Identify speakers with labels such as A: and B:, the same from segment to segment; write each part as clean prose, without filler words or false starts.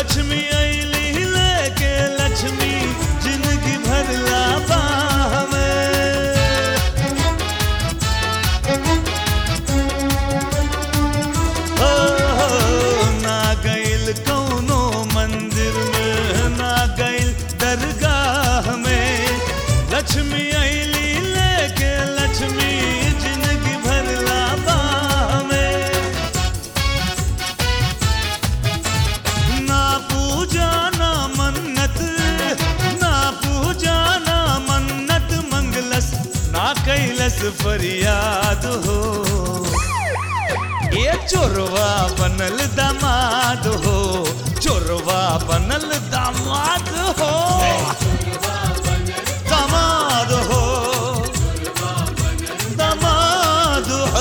A: लक्ष्मी अइली लेके लक्ष्मी जिंदगी भरला बाह में। हो ना गइल कौनो मंदिर में, ना गइल दरगाह में, लक्ष्मी अइली लेके लक्ष्मी जिंदगी भरला बाह में। ना पूजा ना मन्नत, ना पूजा ना मन्नत मंगलस, ना कैलस फरियाद हो। ये चोरवा बनल दामाद हो, चोरवा बनल दामाद हो, दामाद हो, दामाद हो।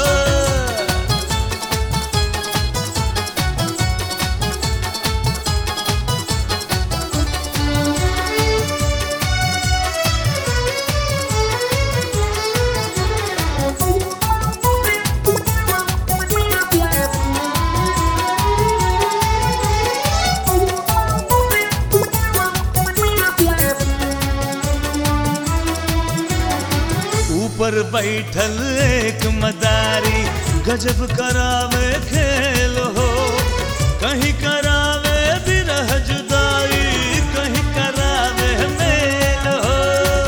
A: ऊपर बैठल एक मदारी गजब करावे खेल हो। कहीं करावे बिरह जुदाई, कहीं करावे मेल हो।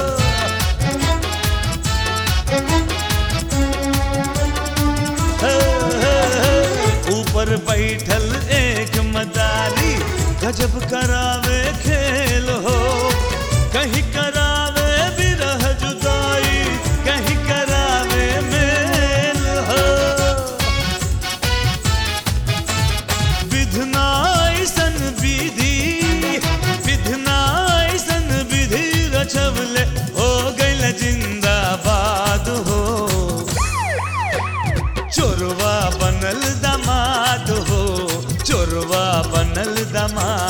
A: ऊपर बैठल एक मदारी गजब करावे खेल हो। कहीं करावे बिरह जुदाई, कहीं करावे मेल हो। विधना ऐसन विधि, विधना ऐसन विधि रचवले, हो गइल जिंदाबाद हो। चोरवा बनल दामाद हो, चोरवा बनल दामाद।